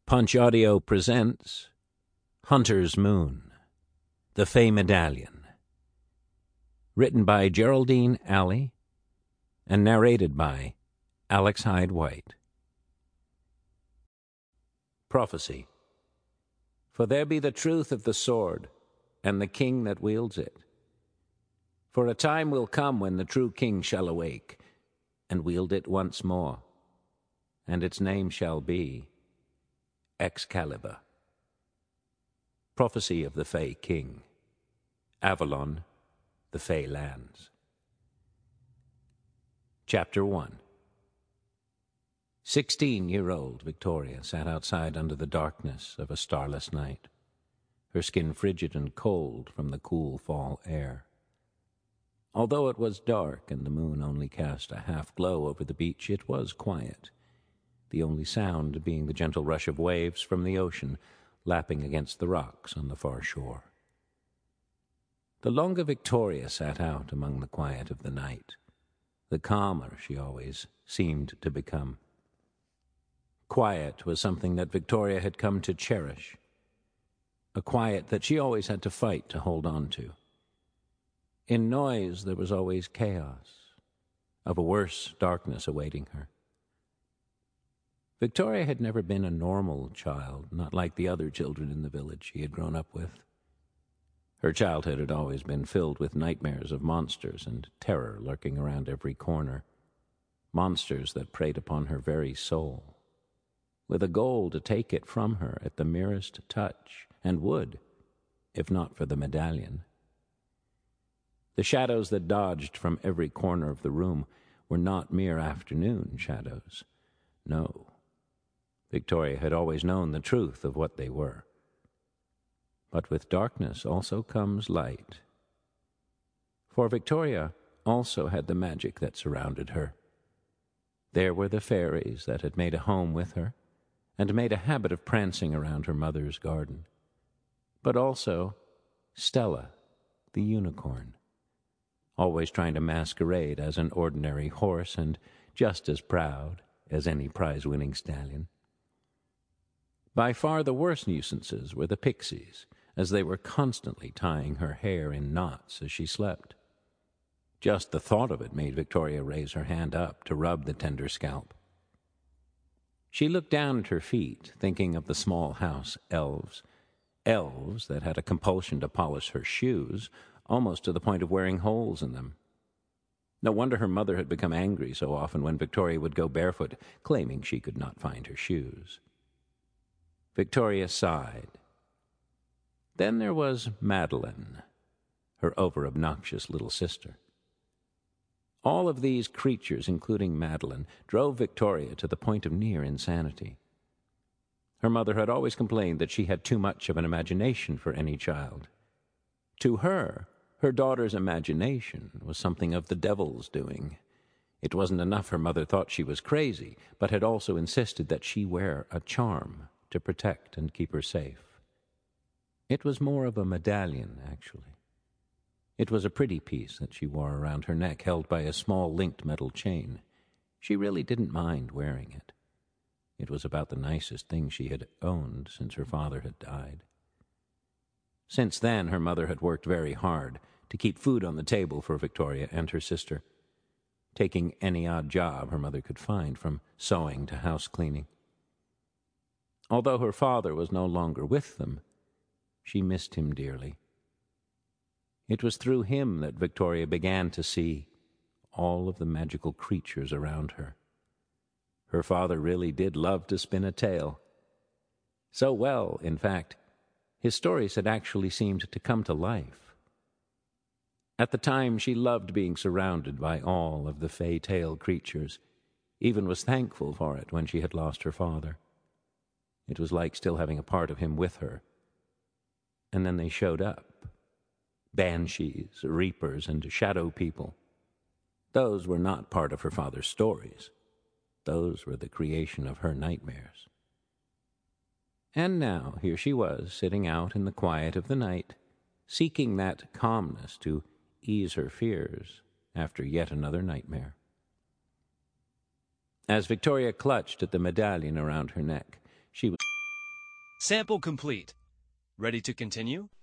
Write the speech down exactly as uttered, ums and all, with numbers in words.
Punch Audio presents Hunter's Moon, The Fey Medallion, written by Geraldine Alley and narrated by Alex Hyde White. Prophecy. For there be the truth of the sword, and the king that wields it. For a time will come when the true king shall awake, and wield it once more, and its name shall be Excalibur. Prophecy of the Fey King. Avalon, the Fey Lands. Chapter one. Sixteen-year-old Victoria sat outside under the darkness of a starless night, her skin frigid and cold from the cool fall air. Although it was dark and the moon only cast a half-glow over the beach, it was quiet, the only sound being the gentle rush of waves from the ocean lapping against the rocks on the far shore. The longer Victoria sat out among the quiet of the night, the calmer she always seemed to become. Quiet was something that Victoria had come to cherish, a quiet that she always had to fight to hold on to. In noise there was always chaos, of a worse darkness awaiting her. Victoria had never been a normal child, not like the other children in the village she had grown up with. Her childhood had always been filled with nightmares of monsters and terror lurking around every corner, monsters that preyed upon her very soul, with a goal to take it from her at the merest touch, and would, if not for the medallion. The shadows that dodged from every corner of the room were not mere afternoon shadows. No. Victoria had always known the truth of what they were. But with darkness also comes light. For Victoria also had the magic that surrounded her. There were the fairies that had made a home with her, and made a habit of prancing around her mother's garden. But also Stella, the unicorn, always trying to masquerade as an ordinary horse and just as proud as any prize-winning stallion. By far the worst nuisances were the pixies, as they were constantly tying her hair in knots as she slept. Just the thought of it made Victoria raise her hand up to rub the tender scalp. She looked down at her feet, thinking of the small house elves, elves that had a compulsion to polish her shoes, almost to the point of wearing holes in them. No wonder her mother had become angry so often when Victoria would go barefoot, claiming she could not find her shoes. Victoria sighed. Then there was Madeline, her over-obnoxious little sister. All of these creatures, including Madeline, drove Victoria to the point of near insanity. Her mother had always complained that she had too much of an imagination for any child. To her, her daughter's imagination was something of the devil's doing. It wasn't enough her mother thought she was crazy, but had also insisted that she wear a charm to protect and keep her safe. It was more of a medallion, actually. It was a pretty piece that she wore around her neck, held by a small linked metal chain. She really didn't mind wearing it. It was about the nicest thing she had owned since her father had died. Since then, her mother had worked very hard to keep food on the table for Victoria and her sister, taking any odd job her mother could find, from sewing to house cleaning. Although her father was no longer with them, she missed him dearly. It was through him that Victoria began to see all of the magical creatures around her. Her father really did love to spin a tale. So well, in fact, his stories had actually seemed to come to life. At the time, she loved being surrounded by all of the fey tale creatures, even was thankful for it when she had lost her father. It was like still having a part of him with her. And then they showed up. Banshees, reapers, and shadow people. Those were not part of her father's stories. Those were the creation of her nightmares. And now here she was, sitting out in the quiet of the night, seeking that calmness to ease her fears after yet another nightmare. As Victoria clutched at the medallion around her neck, she was Sample complete. Ready to continue?